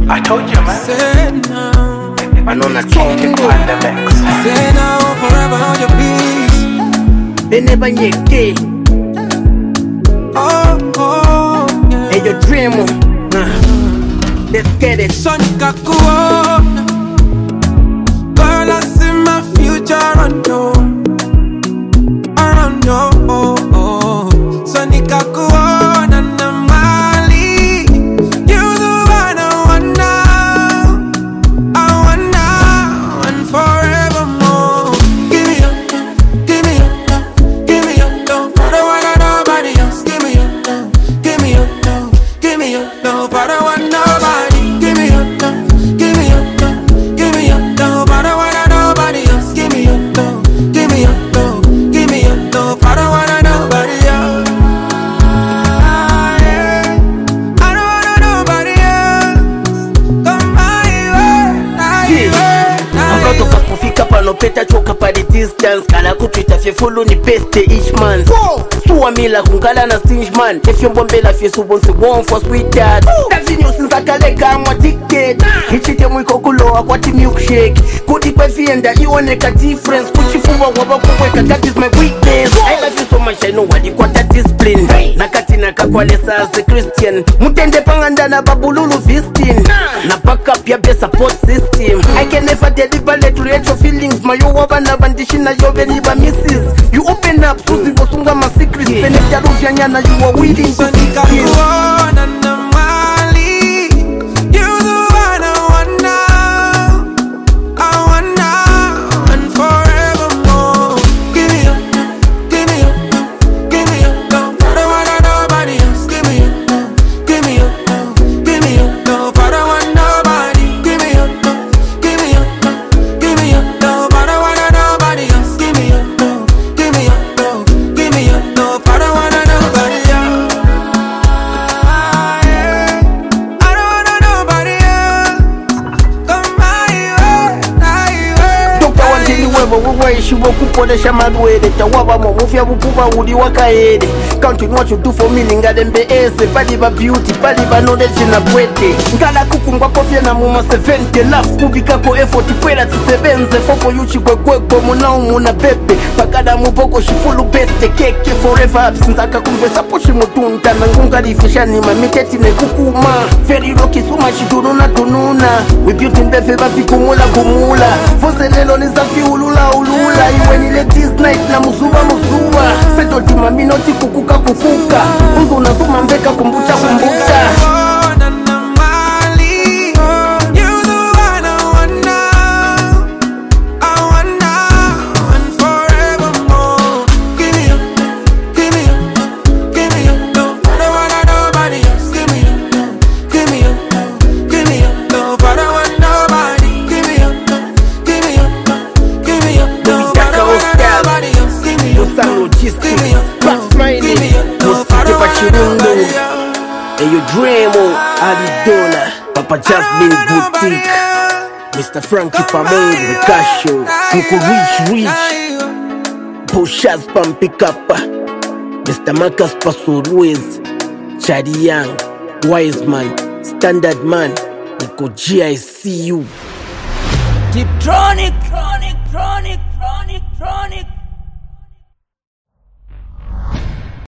I told you, man. Say now. I know not changing on the mix. Say now, forever hold your peace. They never get Yeah. hey, your dream. Let's get it. Sonika kuona. Girl, I see my future around you. Around you. Sonika kuona na mali. You the one I want now. I want now and forevermore. Give me your love, give me your love, give me your love. I don't want nobody else. Give me your love, give me your love, give me your love. I don't want nobody. Give me your love, give me your love, give me your love. I don't want nobody else. Give me your love, give me your love, give me your love. I don't want nobody else. I don't want nobody else. Come my way, Mkato kufika panopeta choka pa the distance. Kala kutwita fye follow ni best each man. Suwa mila kungala na stinge man. If you mbombela fye subonsi one for sweet dad. Dazinyo sinza kaleka mwa ticket. Hichite mwiko kuloa kwa ti milkshake. Kudi kwe fienda iwoneka difference. Kuchifuwa waba kukweka that is my weakness. I love you so much I know what you got that discipline. Nakati nakakwalesa as a Christian. Mutende panganda na babululu vistin. Na back up ya be support system. I can never deliver let you your feelings. Mayo wabana bandishi na yobe niba misses. You open up suzi bosunga ma secrets. Benekta rufya nyana you are willing to Sonika kuona na mali. You the one I want now. I want now and forevermore. Give me your love, give me your love, give me your love. I don't want nobody else. Give me your love, give me your love, give me your love. I don't want nobody. Give me your love, give me your love, give me your love. I don't want nobody else. Give me your love, give me your love, give me your love. I don't want nobody else. I don't want nobody else. Come my way. Toka wandini wewe wewe kuponesha madwede. Tawaba mofya bukuba udi wakaede. Counting what you do for me ningadembe ese. Pali ba beauty, pali ba knowledge na bwete. Ngala kukungwa kofia na muma 70. Love kubika ko effort pwela tisebenze. Fofo yuchi kwe muna umuna bebe. Pakada muboko shifulu beste. Keke forever absinzaka kumvesa poshi mutunta. Nangunga lifishani mamiteti ne kukuma. Very rocky suma shidununa tununa. We beauty mbefe bafi kumula kumula. Fose lelo nizafi ulula ulula. Iwe nile this night na musuwa. Seto tima minoti kukuka. Ungu na suma mbeka kumbucha. And you dream on Adidola, Papa Jasmine Boutique, Mr. Frankie Pamongo, Casho, Muku Rich, Boshaz Pampikapa, Mr. Marcus Paso-Ruiz, Chadi Young, Wiseman, Standard Man, Nico GICU. Deep Tronic.